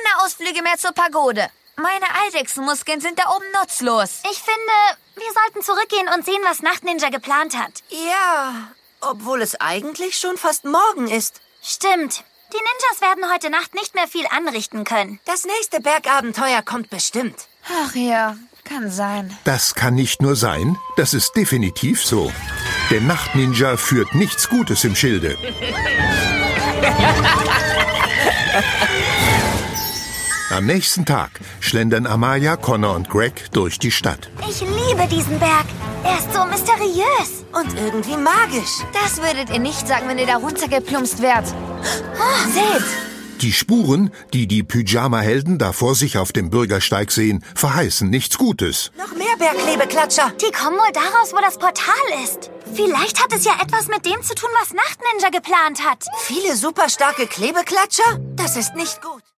keine Ausflüge mehr zur Pagode. Meine Eidechsenmuskeln sind da oben nutzlos. Ich finde, wir sollten zurückgehen und sehen, was Nachtninja geplant hat. Ja, obwohl es eigentlich schon fast morgen ist. Stimmt. Die Ninjas werden heute Nacht nicht mehr viel anrichten können. Das nächste Bergabenteuer kommt bestimmt. Ach ja, kann sein. Das kann nicht nur sein, das ist definitiv so. Der Nachtninja führt nichts Gutes im Schilde. Am nächsten Tag schlendern Amalia, Connor und Greg durch die Stadt. Ich liebe diesen Berg. Er ist so mysteriös. Und irgendwie magisch. Das würdet ihr nicht sagen, wenn ihr da runtergeplumpst wärt. Oh, seht! Die Spuren, die die Pyjama-Helden da vor sich auf dem Bürgersteig sehen, verheißen nichts Gutes. Noch mehr Bergklebeklatscher. Die kommen wohl daraus, wo das Portal ist. Vielleicht hat es ja etwas mit dem zu tun, was Nachtninja geplant hat. Viele super starke Klebeklatscher? Das ist nicht gut.